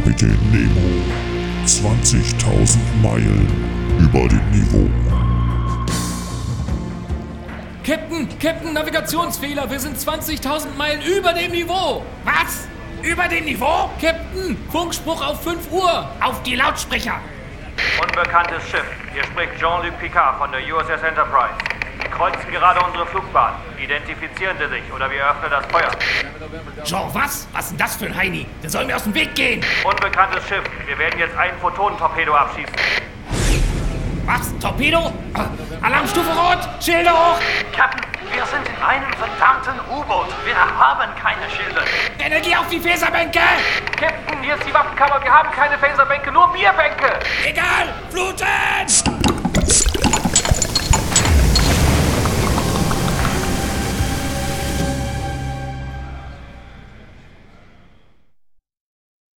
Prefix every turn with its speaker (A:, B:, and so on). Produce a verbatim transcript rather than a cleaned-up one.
A: Kapitän Nemo. zwanzigtausend Meilen über dem Niveau.
B: Captain, Captain, Navigationsfehler. Wir sind zwanzigtausend Meilen über dem Niveau.
C: Was? Über dem Niveau?
B: Captain, Funkspruch auf fünf Uhr.
C: Auf die Lautsprecher.
D: Unbekanntes Schiff. Hier spricht Jean-Luc Picard von der U S S Enterprise. Sie kreuzen gerade unsere Flugbahn. Identifizieren Sie sich oder wir öffnen das Feuer.
C: Jean, was? Was ist denn das für ein Heini? Der soll mir aus dem Weg gehen.
D: Unbekanntes Schiff. Wir werden jetzt einen Photonentorpedo abschießen.
C: Was? Torpedo? Alarmstufe Rot! Schilder hoch!
E: Captain, wir sind in einem verdammten U-Boot. Wir haben keine Schilde.
C: Energie auf die Phaserbänke!
D: Captain, hier ist die Waffenkammer. Wir haben keine Phaserbänke, nur Bierbänke.
C: Egal! Fluten!